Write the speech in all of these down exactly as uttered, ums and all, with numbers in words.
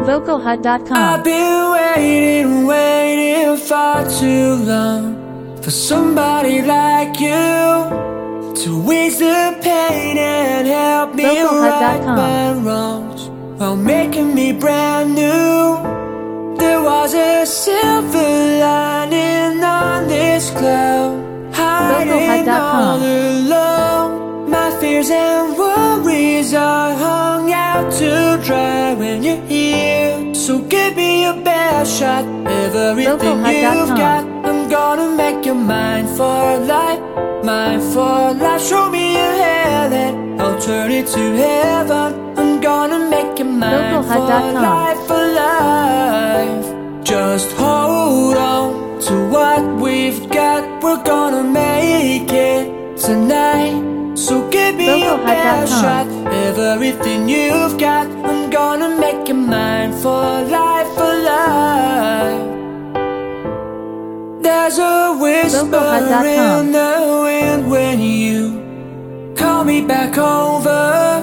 vocal hut dot com. I've been waiting, waiting far too long for somebody like you to ease the pain and help me right my wrongs while making me brand new. There was a silver lining on this cloud, hiding all alone. My fears and worries are hung out to dry when you're here. So give me your best shot, everything you've got. I'm gonna make you mine for life, mine for life. Show me your hand and I'll turn it to heaven. I'm gonna make you mine for life, for life. Just hold on to what we've got. We're gonna make it tonight. So give me your best shot, everything you've got. I'm gonna make you mine for life, for life. There's a whisper in the wind when you call me back over,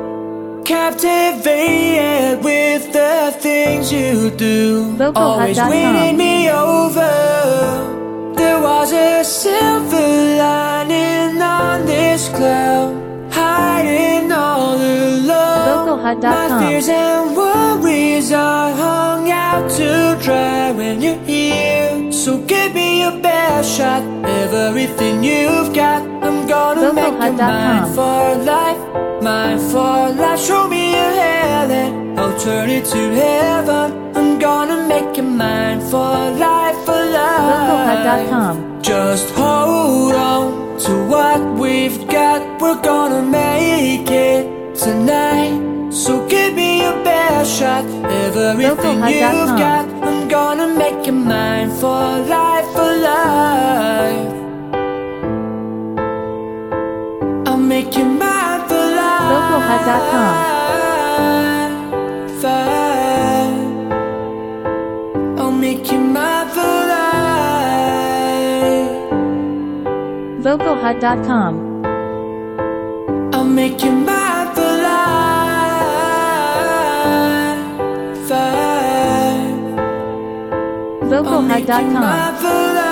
captivated with the things you do, always winning me over. There was a silver lining on this cloud, hiding all alone. My fears and worries are hung out to dry when you're here. So give me your best shot, everything you've got. I'm gonna make you mine for life, mine for life. Show me your hand and I'll turn it to heaven. I'm gonna make you mine for life, for life. Just hold on to what we've got. We're gonna make it tonight. So give me your best shot, everything you've got. I'm gonna make you mine for life, for life. I'll make you mine for life. vocal hut dot com. I'll make you mine for life. vocal hut dot com. I'll make you mine for life. vocal hut dot com.